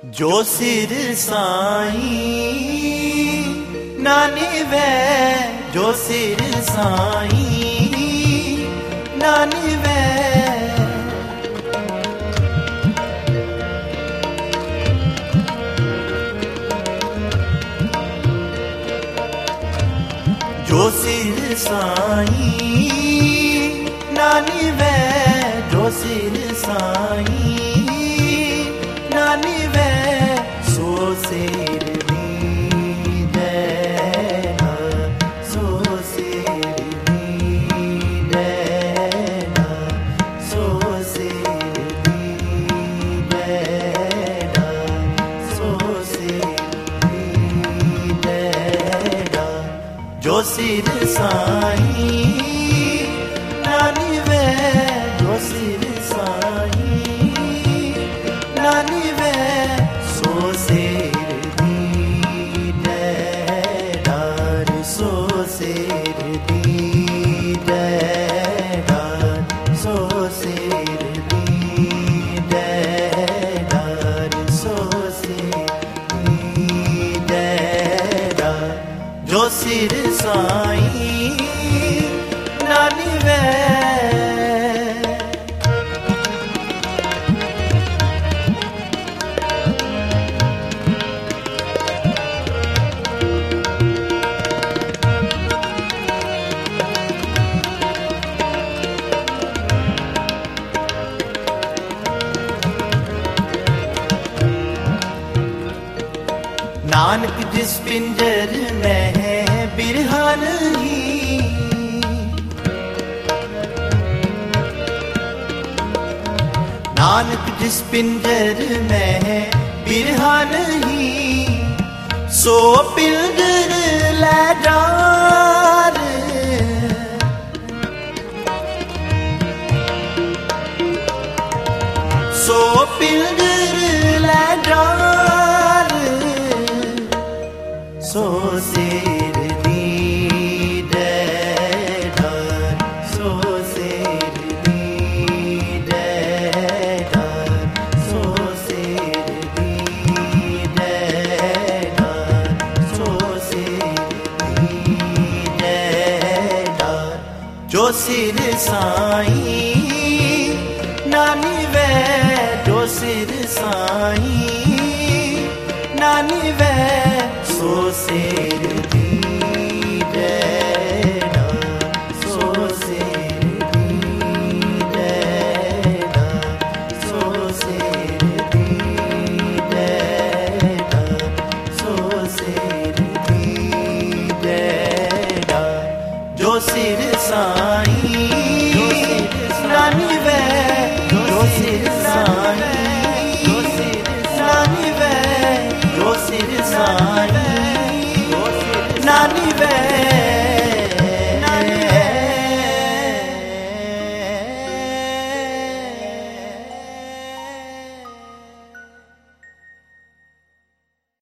जो सिर साईं नानी वे, जो सिर साईं नानी वे, जो सिर साईं नानी वे, जो सिर साईं नानी वे, सो सिर दीदेना, सो सिर दीदेना, सो सिर दीदेना, सो सिर दीदेना, जो सिर साईं नानी वे, जो सिर साईं नानी वे, सो सिर दीदेदार, सो सिर दीदेदार, सो सिर दीदेदार, सो सिर दीदेदार, जो सिर साईं नानी वे। नानक जिस पिंजर में है बिरहा नहीं, नानक जिस पिंजर में है बिरहा नहीं, सो पिंजर ले डार, सो पिंजर ले डार, सो सिर दीदेदार, सो सिर दीदेदार, सो सिर दीदेदार, सो सिर दीदेदार, जो सिर साईं नानी वे, जो सिर साईं नानी वे, सो सिर दीदेना, सो सिर दीदेना, सो सिर दीदेना, सो सिर दीदेना, जो सिर साईं